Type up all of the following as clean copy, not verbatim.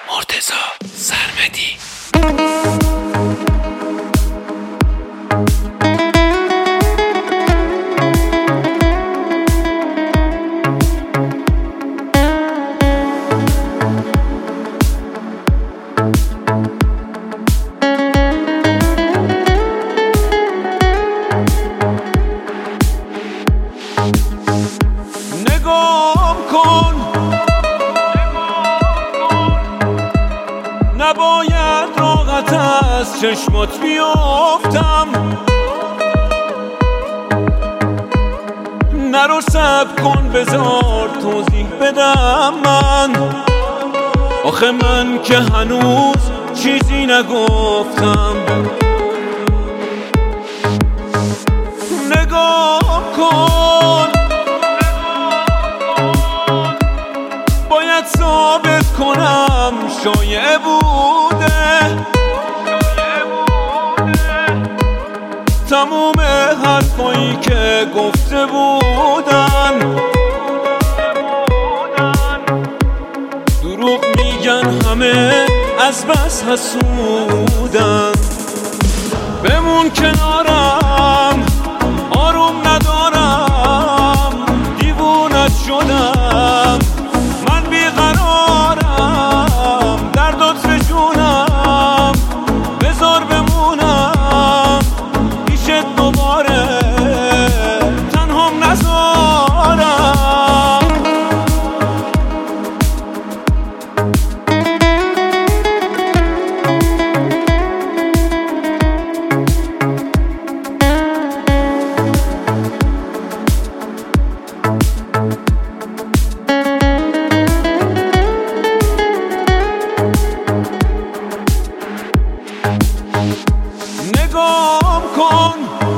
مرتضی سرمدی. نگام کن، نباید راحت از چشمات بیافتم، نرو صبر کن بذار توضیح بدم من، آخه من که هنوز چیزی نگفتم. نگام کن، باید ثابت کنم شایعه بوده، تموم حرفایی که گفته بودن دروغ میگن، همه از بس حسودن. بمون کنارم، آروم ندارم، دیوونت شدم، من بیقرارم، دردات به جونم، بذار بمونم پیشت دوباره، تنهام نذارم. نگام کن،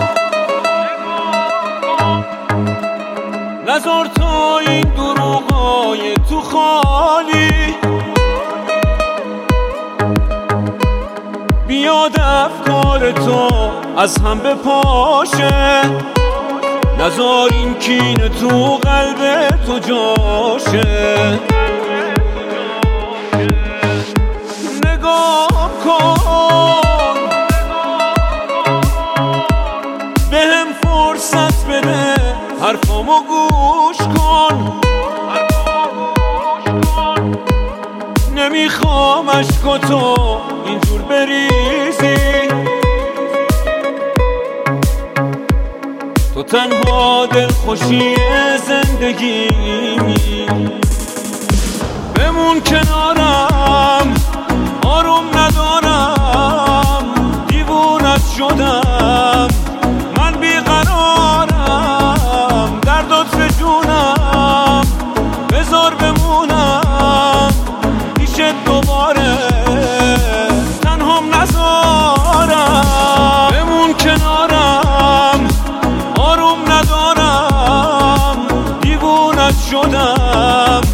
نذار تا این دروغای تو خالی بیاد افکار تو از هم بپاشه، نذار این کینه تو قلب تو جاشه. نگام کن، بهم فرصت بده، حرفامو گوش کن، نمیخوام عشقاتو اینجور بریزی، تو تنها دلخوشی زندگیمی. بمون کنارم، آروم ندارم، دیوونت شدم، من بیقرارم، دردات به جونم، بذار بمونم پیشت دوباره، تنهام نذارم. بمون کنارم، آروم ندارم، دیوونت شدم،